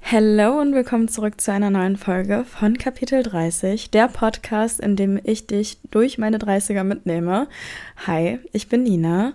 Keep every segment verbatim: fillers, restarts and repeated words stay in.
Hallo und willkommen zurück zu einer neuen Folge von Kapitel dreißig, der Podcast, in dem ich dich durch meine dreißiger mitnehme. Hi, ich bin Nina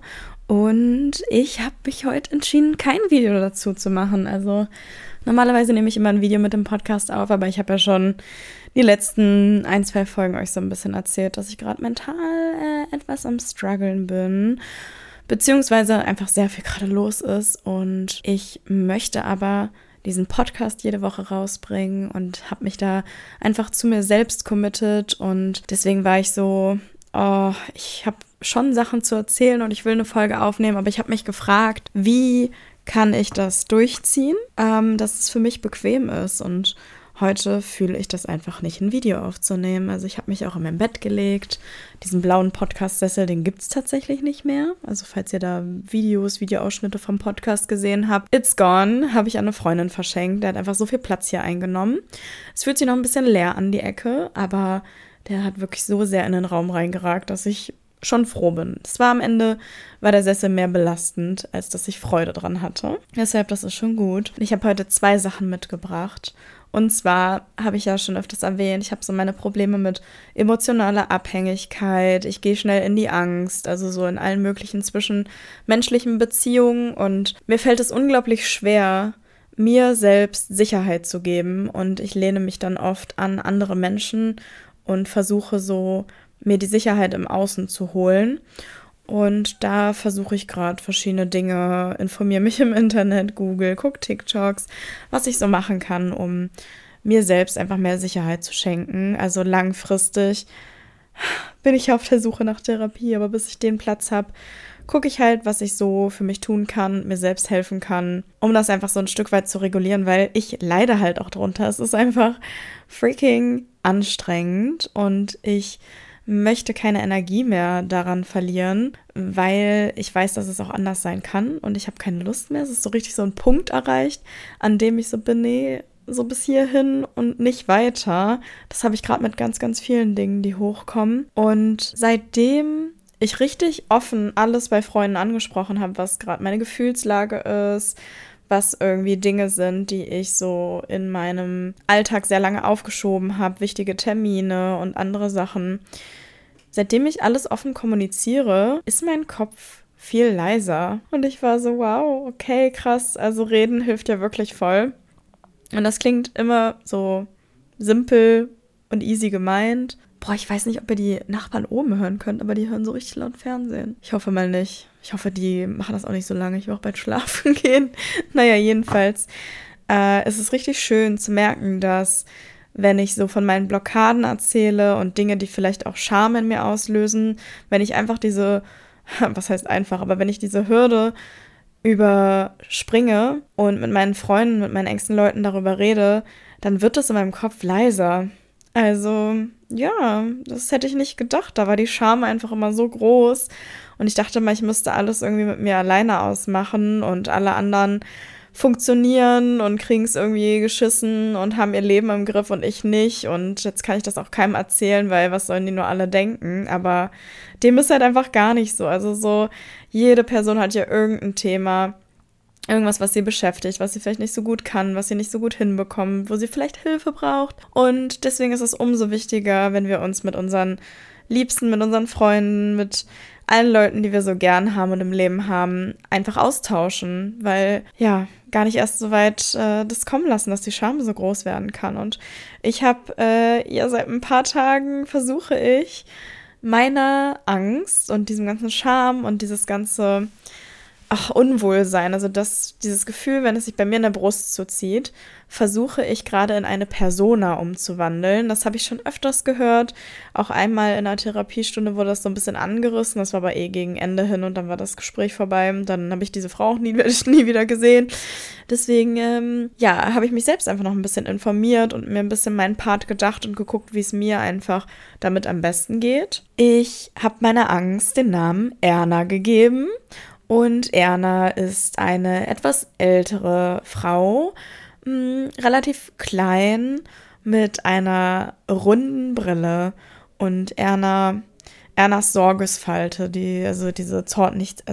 und ich habe mich heute entschieden, kein Video dazu zu machen. Also normalerweise nehme ich immer ein Video mit dem Podcast auf, aber ich habe ja schon die letzten ein, zwei Folgen euch so ein bisschen erzählt, dass ich gerade mental äh, etwas am Struggeln bin, beziehungsweise einfach sehr viel gerade los ist und ich möchte aber diesen Podcast jede Woche rausbringen und habe mich da einfach zu mir selbst committed und deswegen war ich so, oh, ich habe schon Sachen zu erzählen und ich will eine Folge aufnehmen, aber ich habe mich gefragt, wie kann ich das durchziehen, ähm, dass es für mich bequem ist und heute fühle ich das einfach nicht, ein Video aufzunehmen. Also ich habe mich auch in mein Bett gelegt. Diesen blauen Podcast-Sessel, den gibt es tatsächlich nicht mehr. Also falls ihr da Videos, Videoausschnitte vom Podcast gesehen habt, it's gone, habe ich an eine Freundin verschenkt. Der hat einfach so viel Platz hier eingenommen. Es fühlt sich noch ein bisschen leer an die Ecke, aber der hat wirklich so sehr in den Raum reingeragt, dass ich schon froh bin. Es war am Ende, war der Sessel mehr belastend, als dass ich Freude dran hatte. Deshalb, das ist schon gut. Ich habe heute zwei Sachen mitgebracht. Und zwar habe ich ja schon öfters erwähnt, ich habe so meine Probleme mit emotionaler Abhängigkeit. Ich gehe schnell in die Angst, also so in allen möglichen zwischenmenschlichen Beziehungen. Und mir fällt es unglaublich schwer, mir selbst Sicherheit zu geben. Und ich lehne mich dann oft an andere Menschen und versuche so, mir die Sicherheit im Außen zu holen. Und da versuche ich gerade verschiedene Dinge, informiere mich im Internet, Google, gucke TikToks, was ich so machen kann, um mir selbst einfach mehr Sicherheit zu schenken. Also langfristig bin ich auf der Suche nach Therapie, aber bis ich den Platz habe, gucke ich halt, was ich so für mich tun kann, mir selbst helfen kann, um das einfach so ein Stück weit zu regulieren, weil ich leide halt auch drunter. Es ist einfach freaking anstrengend und ich möchte keine Energie mehr daran verlieren, weil ich weiß, dass es auch anders sein kann und ich habe keine Lust mehr. Es ist so richtig so ein Punkt erreicht, an dem ich so bin, nee, so bis hierhin und nicht weiter. Das habe ich gerade mit ganz, ganz vielen Dingen, die hochkommen. Und seitdem ich richtig offen alles bei Freunden angesprochen habe, was gerade meine Gefühlslage ist, was irgendwie Dinge sind, die ich so in meinem Alltag sehr lange aufgeschoben habe, wichtige Termine und andere Sachen. Seitdem ich alles offen kommuniziere, ist mein Kopf viel leiser. Und ich war so, wow, okay, krass, also reden hilft ja wirklich voll. Und das klingt immer so simpel und easy gemeint. Boah, ich weiß nicht, ob ihr die Nachbarn oben hören könnt, aber die hören so richtig laut Fernsehen. Ich hoffe mal nicht. Ich hoffe, die machen das auch nicht so lange. Ich will auch bald schlafen gehen. Naja, jedenfalls äh, es ist richtig schön zu merken, dass wenn ich so von meinen Blockaden erzähle und Dinge, die vielleicht auch Scham in mir auslösen, wenn ich einfach diese, was heißt einfach, aber wenn ich diese Hürde überspringe und mit meinen Freunden, mit meinen engsten Leuten darüber rede, dann wird es in meinem Kopf leiser. Also, ja, das hätte ich nicht gedacht. Da war die Scham einfach immer so groß. Und ich dachte mal, ich müsste alles irgendwie mit mir alleine ausmachen und alle anderen funktionieren und kriegen es irgendwie geschissen und haben ihr Leben im Griff und ich nicht. Und jetzt kann ich das auch keinem erzählen, weil was sollen die nur alle denken? Aber dem ist halt einfach gar nicht so. Also so, jede Person hat ja irgendein Thema, irgendwas, was sie beschäftigt, was sie vielleicht nicht so gut kann, was sie nicht so gut hinbekommt, wo sie vielleicht Hilfe braucht. Und deswegen ist es umso wichtiger, wenn wir uns mit unseren Liebsten, mit unseren Freunden, mit allen Leuten, die wir so gern haben und im Leben haben, einfach austauschen, weil ja, gar nicht erst so weit äh, das kommen lassen, dass die Scham so groß werden kann. Und ich habe äh, ja seit ein paar Tagen versuche ich, meiner Angst und diesem ganzen Scham und dieses ganze ach, Unwohlsein, also das, dieses Gefühl, wenn es sich bei mir in der Brust zuzieht, versuche ich gerade in eine Persona umzuwandeln. Das habe ich schon öfters gehört. Auch einmal in einer Therapiestunde wurde das so ein bisschen angerissen. Das war aber eh gegen Ende hin und dann war das Gespräch vorbei. Dann habe ich diese Frau auch nie, nie wieder gesehen. Deswegen, ähm, ja, habe ich mich selbst einfach noch ein bisschen informiert und mir ein bisschen meinen Part gedacht und geguckt, wie es mir einfach damit am besten geht. Ich habe meiner Angst den Namen Erna gegeben. Und Erna ist eine etwas ältere Frau, mh, relativ klein, mit einer runden Brille. Und Erna, Ernas Sorgesfalte, die, also diese Zort nicht, also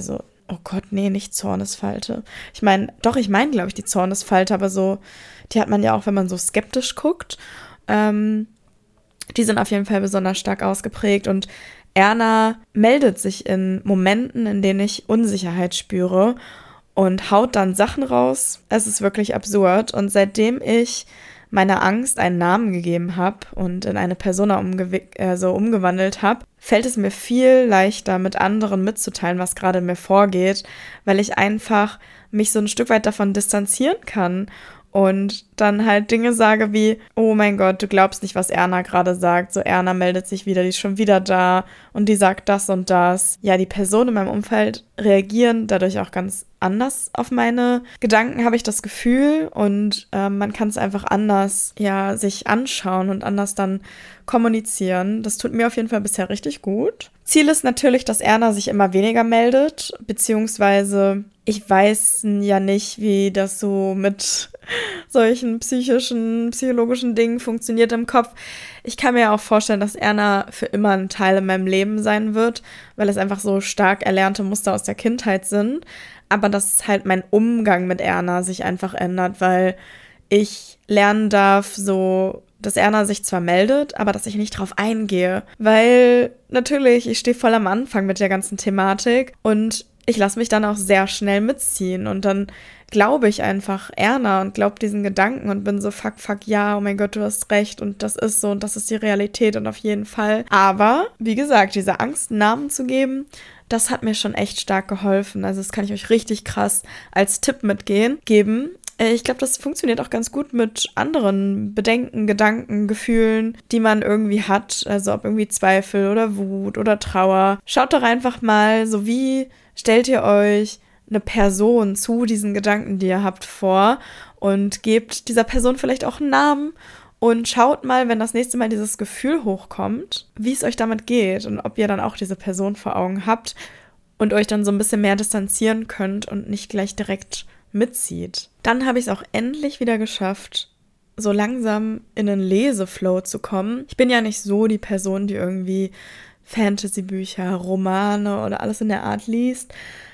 oh Gott, nee, nicht Zornesfalte. Ich meine, doch, ich meine, glaube ich, die Zornesfalte, aber so, die hat man ja auch, wenn man so skeptisch guckt. Ähm, die sind auf jeden Fall besonders stark ausgeprägt und Erna meldet sich in Momenten, in denen ich Unsicherheit spüre und haut dann Sachen raus. Es ist wirklich absurd. Und seitdem ich meiner Angst einen Namen gegeben habe und in eine Persona umgew- äh, so umgewandelt habe, fällt es mir viel leichter, mit anderen mitzuteilen, was gerade in mir vorgeht, weil ich einfach mich so ein Stück weit davon distanzieren kann und dann halt Dinge sage wie, oh mein Gott, du glaubst nicht, was Erna gerade sagt. So, Erna meldet sich wieder, die ist schon wieder da und die sagt das und das. Ja, die Personen in meinem Umfeld reagieren dadurch auch ganz anders auf meine Gedanken, habe ich das Gefühl. Und äh, man kann es einfach anders, ja, sich anschauen und anders dann kommunizieren. Das tut mir auf jeden Fall bisher richtig gut. Ziel ist natürlich, dass Erna sich immer weniger meldet, beziehungsweise ich weiß ja nicht, wie das so mit solchen psychischen, psychologischen Dingen funktioniert im Kopf. Ich kann mir auch vorstellen, dass Erna für immer ein Teil in meinem Leben sein wird, weil es einfach so stark erlernte Muster aus der Kindheit sind. Aber dass halt mein Umgang mit Erna sich einfach ändert, weil ich lernen darf, so, dass Erna sich zwar meldet, aber dass ich nicht drauf eingehe. Weil natürlich, ich stehe voll am Anfang mit der ganzen Thematik und ich lasse mich dann auch sehr schnell mitziehen und dann glaube ich einfach Erna und glaube diesen Gedanken und bin so, fuck, fuck, ja, oh mein Gott, du hast recht und das ist so und das ist die Realität und auf jeden Fall. Aber, wie gesagt, diese Angst, einen Namen zu geben, das hat mir schon echt stark geholfen. Also das kann ich euch richtig krass als Tipp mitgehen, geben. Ich glaube, das funktioniert auch ganz gut mit anderen Bedenken, Gedanken, Gefühlen, die man irgendwie hat. Also ob irgendwie Zweifel oder Wut oder Trauer. Schaut doch einfach mal, so wie stellt ihr euch eine Person zu diesen Gedanken, die ihr habt, vor und gebt dieser Person vielleicht auch einen Namen und schaut mal, wenn das nächste Mal dieses Gefühl hochkommt, wie es euch damit geht und ob ihr dann auch diese Person vor Augen habt und euch dann so ein bisschen mehr distanzieren könnt und nicht gleich direkt mitzieht. Dann habe ich es auch endlich wieder geschafft, so langsam in einen Leseflow zu kommen. Ich bin ja nicht so die Person, die irgendwie Fantasy-Bücher, Romane oder alles in der Art liest.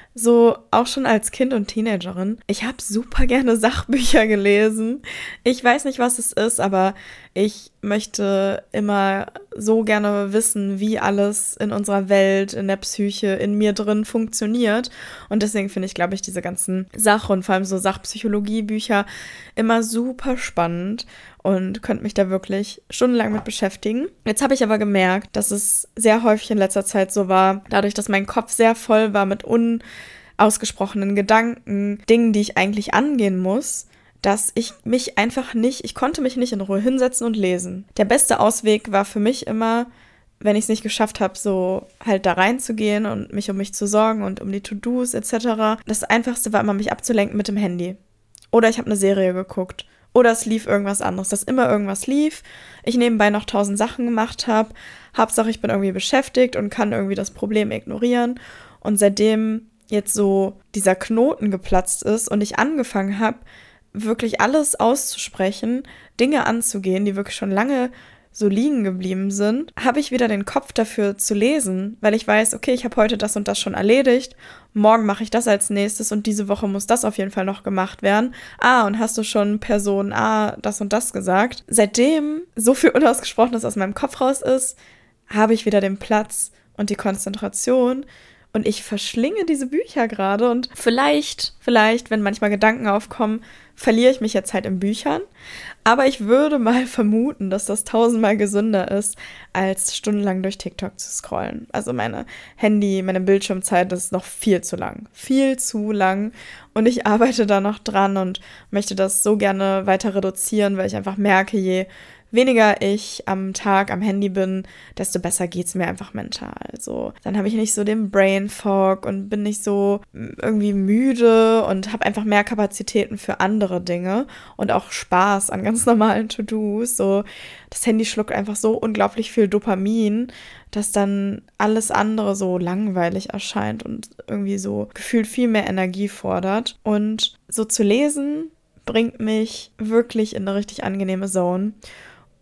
So auch schon als Kind und Teenagerin. Ich habe super gerne Sachbücher gelesen. Ich weiß nicht, was es ist, aber ich möchte immer so gerne wissen, wie alles in unserer Welt, in der Psyche, in mir drin funktioniert. Und deswegen finde ich, glaube ich, diese ganzen Sach- und vor allem so Sachpsychologie-Bücher immer super spannend und könnte mich da wirklich stundenlang mit beschäftigen. Jetzt habe ich aber gemerkt, dass es sehr häufig in letzter Zeit so war, dadurch, dass mein Kopf sehr voll war mit unausgesprochenen Gedanken, Dingen, die ich eigentlich angehen muss, dass ich mich einfach nicht, ich konnte mich nicht in Ruhe hinsetzen und lesen. Der beste Ausweg war für mich immer, wenn ich es nicht geschafft habe, so halt da reinzugehen und mich um mich zu sorgen und um die To-Dos et cetera. Das Einfachste war immer, mich abzulenken mit dem Handy. Oder ich habe eine Serie geguckt. Oder es lief irgendwas anderes, dass immer irgendwas lief, ich nebenbei noch tausend Sachen gemacht habe, Hauptsache ich bin irgendwie beschäftigt und kann irgendwie das Problem ignorieren. Und seitdem jetzt so dieser Knoten geplatzt ist und ich angefangen habe, wirklich alles auszusprechen, Dinge anzugehen, die wirklich schon lange so liegen geblieben sind, habe ich wieder den Kopf dafür zu lesen, weil ich weiß, okay, ich habe heute das und das schon erledigt, morgen mache ich das als nächstes und diese Woche muss das auf jeden Fall noch gemacht werden. Ah, und hast du schon Person A das und das gesagt? Seitdem so viel Unausgesprochenes aus meinem Kopf raus ist, habe ich wieder den Platz und die Konzentration und ich verschlinge diese Bücher gerade und vielleicht, vielleicht, wenn manchmal Gedanken aufkommen, verliere ich mich jetzt halt in Büchern. Aber ich würde mal vermuten, dass das tausendmal gesünder ist, als stundenlang durch TikTok zu scrollen. Also meine Handy, meine Bildschirmzeit ist noch viel zu lang. Viel zu lang. Und ich arbeite da noch dran und möchte das so gerne weiter reduzieren, weil ich einfach merke, je weniger ich am Tag am Handy bin, desto besser geht's mir einfach mental. Also dann habe ich nicht so den Brain Fog und bin nicht so irgendwie müde und habe einfach mehr Kapazitäten für andere Dinge und auch Spaß an ganz normalen To-Dos. So, das Handy schluckt einfach so unglaublich viel Dopamin, dass dann alles andere so langweilig erscheint und irgendwie so gefühlt viel mehr Energie fordert. Und so zu lesen bringt mich wirklich in eine richtig angenehme Zone.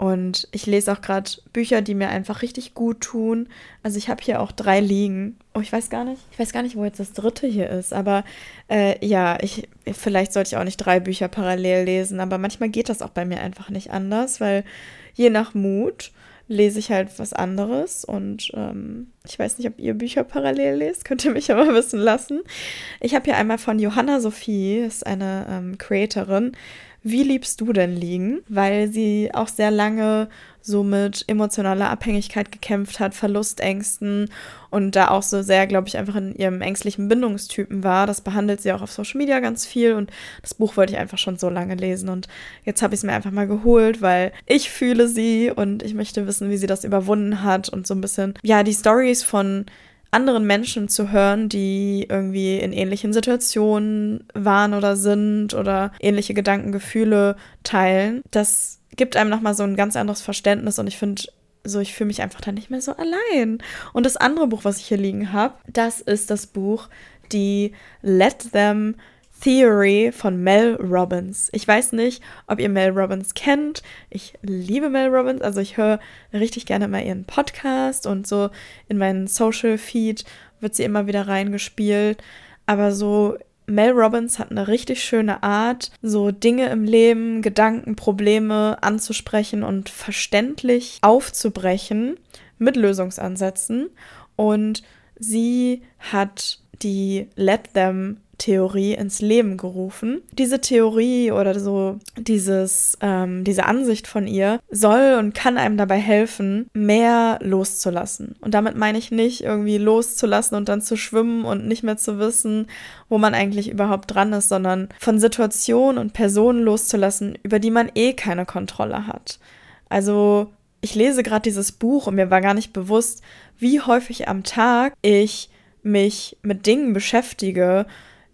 Und ich lese auch gerade Bücher, die mir einfach richtig gut tun. Also ich habe hier auch drei liegen. Oh, ich weiß gar nicht. Ich weiß gar nicht, wo jetzt das dritte hier ist. Aber äh, ja, ich vielleicht sollte ich auch nicht drei Bücher parallel lesen. Aber manchmal geht das auch bei mir einfach nicht anders, weil je nach Mut lese ich halt was anderes. Und ähm, ich weiß nicht, ob ihr Bücher parallel lest. Könnt ihr mich aber wissen lassen. Ich habe hier einmal von Johanna Sophie, ist eine ähm, Creatorin, Wie liebst du denn liegen? Weil sie auch sehr lange so mit emotionaler Abhängigkeit gekämpft hat, Verlustängsten und da auch so sehr, glaube ich, einfach in ihrem ängstlichen Bindungstypen war. Das behandelt sie auch auf Social Media ganz viel und das Buch wollte ich einfach schon so lange lesen und jetzt habe ich es mir einfach mal geholt, weil ich fühle sie und ich möchte wissen, wie sie das überwunden hat und so ein bisschen, ja, die Storys von anderen Menschen zu hören, die irgendwie in ähnlichen Situationen waren oder sind oder ähnliche Gedanken, Gefühle teilen. Das gibt einem nochmal so ein ganz anderes Verständnis und ich finde, so ich fühle mich einfach dann nicht mehr so allein. Und das andere Buch, was ich hier liegen habe, das ist das Buch Die Let Them Theory von Mel Robbins. Ich weiß nicht, ob ihr Mel Robbins kennt. Ich liebe Mel Robbins, also ich höre richtig gerne mal ihren Podcast und so in meinen Social Feed wird sie immer wieder reingespielt. Aber so Mel Robbins hat eine richtig schöne Art, so Dinge im Leben, Gedanken, Probleme anzusprechen und verständlich aufzubrechen mit Lösungsansätzen. Und sie hat die Let Them Theorie ins Leben gerufen. Diese Theorie oder so dieses, ähm, diese Ansicht von ihr soll und kann einem dabei helfen, mehr loszulassen. Und damit meine ich nicht irgendwie loszulassen und dann zu schwimmen und nicht mehr zu wissen, wo man eigentlich überhaupt dran ist, sondern von Situationen und Personen loszulassen, über die man eh keine Kontrolle hat. Also ich lese gerade dieses Buch und mir war gar nicht bewusst, wie häufig am Tag ich mich mit Dingen beschäftige,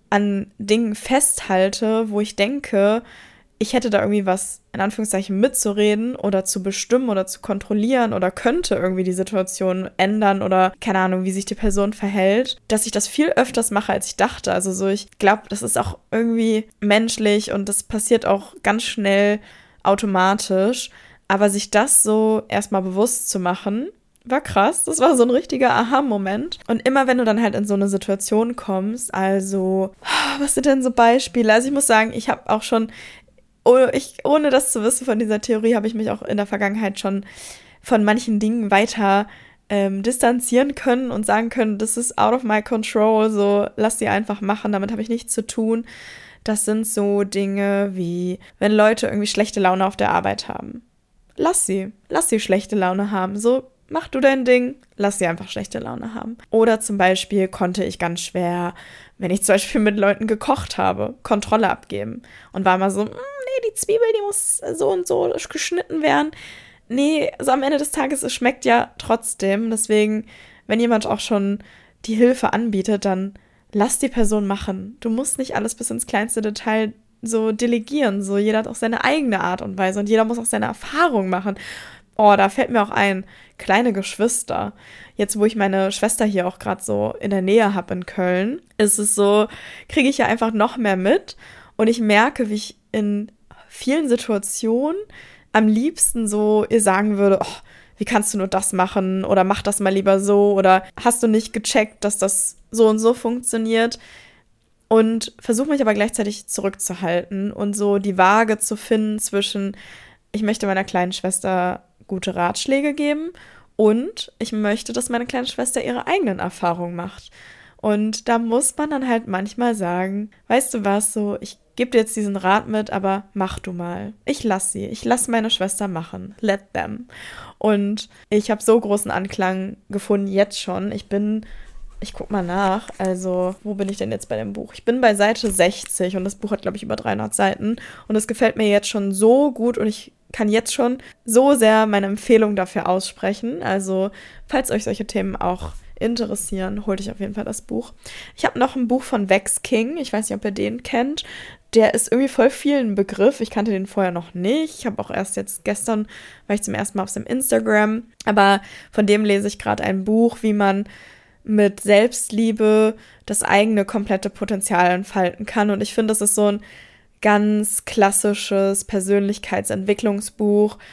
an Dingen festhalte, wo ich denke, ich hätte da irgendwie was, in Anführungszeichen, mitzureden oder zu bestimmen oder zu kontrollieren oder könnte irgendwie die Situation ändern oder keine Ahnung, wie sich die Person verhält, dass ich das viel öfters mache, als ich dachte. Also so, ich glaube, das ist auch irgendwie menschlich und das passiert auch ganz schnell automatisch, aber sich das so erstmal bewusst zu machen, war krass. Das war so ein richtiger Aha-Moment. Und immer wenn du dann halt in so eine Situation kommst, also, was sind denn so Beispiele? Also ich muss sagen, ich habe auch schon, oh, ich, ohne das zu wissen von dieser Theorie, habe ich mich auch in der Vergangenheit schon von manchen Dingen weiter ähm, distanzieren können und sagen können, das ist out of my control, so lass sie einfach machen, damit habe ich nichts zu tun. Das sind so Dinge wie, wenn Leute irgendwie schlechte Laune auf der Arbeit haben. Lass sie, lass sie schlechte Laune haben, so mach du dein Ding, lass sie einfach schlechte Laune haben. Oder zum Beispiel konnte ich ganz schwer, wenn ich zum Beispiel mit Leuten gekocht habe, Kontrolle abgeben. Und war immer so, nee, die Zwiebel, die muss so und so geschnitten werden. Nee, also am Ende des Tages, es schmeckt ja trotzdem. Deswegen, wenn jemand auch schon die Hilfe anbietet, dann lass die Person machen. Du musst nicht alles bis ins kleinste Detail so delegieren. So, jeder hat auch seine eigene Art und Weise und jeder muss auch seine Erfahrung machen. Oh, da fällt mir auch ein, kleine Geschwister. Jetzt, wo ich meine Schwester hier auch gerade so in der Nähe habe in Köln, ist es so, kriege ich ja einfach noch mehr mit und ich merke, wie ich in vielen Situationen am liebsten so ihr sagen würde, oh, wie kannst du nur das machen oder mach das mal lieber so oder hast du nicht gecheckt, dass das so und so funktioniert? Und versuche mich aber gleichzeitig zurückzuhalten und so die Waage zu finden zwischen, ich möchte meiner kleinen Schwester gute Ratschläge geben und ich möchte, dass meine kleine Schwester ihre eigenen Erfahrungen macht. Und da muss man dann halt manchmal sagen, weißt du was, so, ich gebe dir jetzt diesen Rat mit, aber mach du mal. Ich lass sie, ich lass meine Schwester machen. Let them. Und ich habe so großen Anklang gefunden jetzt schon. Ich bin, ich guck mal nach, also wo bin ich denn jetzt bei dem Buch? Ich bin bei Seite sechzig und das Buch hat, glaube ich, über dreihundert Seiten und es gefällt mir jetzt schon so gut und ich kann jetzt schon so sehr meine Empfehlung dafür aussprechen. Also, falls euch solche Themen auch interessieren, holt euch auf jeden Fall das Buch. Ich habe noch ein Buch von Vex King. Ich weiß nicht, ob ihr den kennt. Der ist irgendwie voll vielen Begriff. Ich kannte den vorher noch nicht. Ich habe auch erst jetzt gestern, war ich zum ersten Mal auf seinem Instagram. Aber von dem lese ich gerade ein Buch, wie man mit Selbstliebe das eigene komplette Potenzial entfalten kann. Und ich finde, das ist so ein ganz klassisches Persönlichkeitsentwicklungsbuch,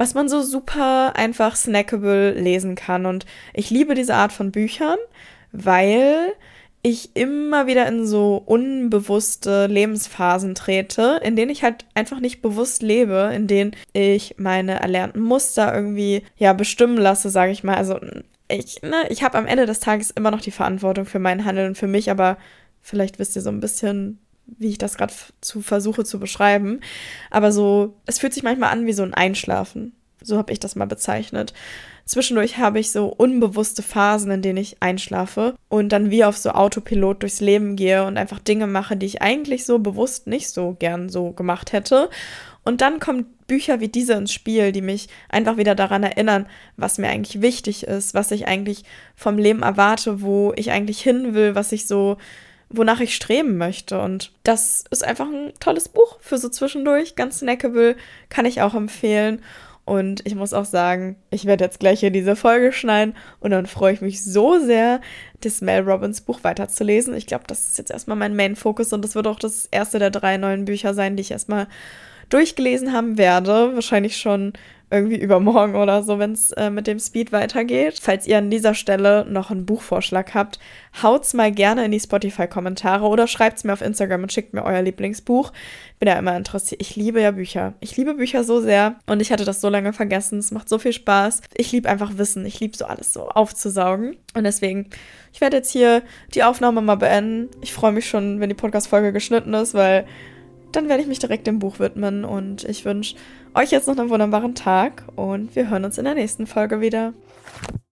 was man so super einfach snackable lesen kann. Und ich liebe diese Art von Büchern, weil ich immer wieder in so unbewusste Lebensphasen trete, in denen ich halt einfach nicht bewusst lebe, in denen ich meine erlernten Muster irgendwie, ja, bestimmen lasse, sage ich mal. Also ich, ne, ich habe am Ende des Tages immer noch die Verantwortung für mein Handeln und für mich, aber vielleicht wisst ihr so ein bisschen, wie ich das gerade zu versuche zu beschreiben. Aber so, es fühlt sich manchmal an wie so ein Einschlafen. So habe ich das mal bezeichnet. Zwischendurch habe ich so unbewusste Phasen, in denen ich einschlafe und dann wie auf so Autopilot durchs Leben gehe und einfach Dinge mache, die ich eigentlich so bewusst nicht so gern so gemacht hätte. Und dann kommen Bücher wie diese ins Spiel, die mich einfach wieder daran erinnern, was mir eigentlich wichtig ist, was ich eigentlich vom Leben erwarte, wo ich eigentlich hin will, was ich so, wonach ich streben möchte. Und das ist einfach ein tolles Buch für so zwischendurch, ganz snackable, kann ich auch empfehlen. Und ich muss auch sagen, ich werde jetzt gleich hier diese Folge schneiden und dann freue ich mich so sehr, das Mel Robbins Buch weiterzulesen. Ich glaube, das ist jetzt erstmal mein Main-Fokus und das wird auch das erste der drei neuen Bücher sein, die ich erstmal durchgelesen haben werde. Wahrscheinlich schon irgendwie übermorgen oder so, wenn es äh, mit dem Speed weitergeht. Falls ihr an dieser Stelle noch einen Buchvorschlag habt, haut's mal gerne in die Spotify-Kommentare oder schreibt's mir auf Instagram und schickt mir euer Lieblingsbuch. Bin ja immer interessiert. Ich liebe ja Bücher. Ich liebe Bücher so sehr und ich hatte das so lange vergessen. Es macht so viel Spaß. Ich liebe einfach Wissen. Ich liebe so alles so aufzusaugen. Und deswegen, ich werde jetzt hier die Aufnahme mal beenden. Ich freue mich schon, wenn die Podcast-Folge geschnitten ist, weil dann werde ich mich direkt dem Buch widmen und ich wünsche euch jetzt noch einen wunderbaren Tag und wir hören uns in der nächsten Folge wieder.